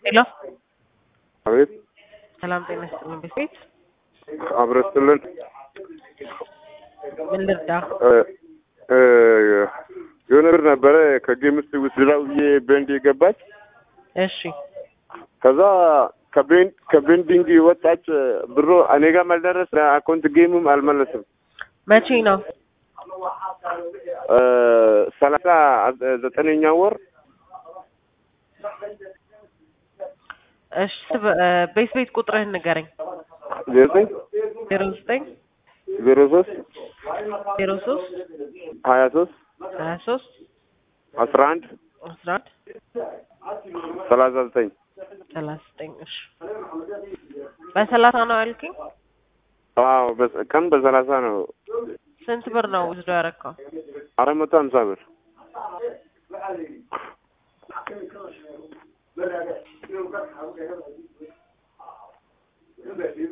ሄሎ አቤት። ሰላም ጤና ይስጥልን። ቤት አብረስልን ምን ልርዳ? የሆነ ብር ነበረ ከጌም ውስጥ ዝላውዬ ቤንድ የገባች። እሺ ከዛ ከቤንዲንግ ወጣች። ብሮ እኔ ጋር አልደረስ። አካውንት ጌሙም አልመለስም። መቼ ነው? 39ኛው ወር። እሺ ቤት ቁጥርህን ንገረኝ። 09 09 03 03 23 23 11 11 39 39 እሺ በ30 ነው ያልከኝ? አዎ ቀን በ30 ነው። ስንት ብር ነው ወስዶ ያረካው? 450 ብር።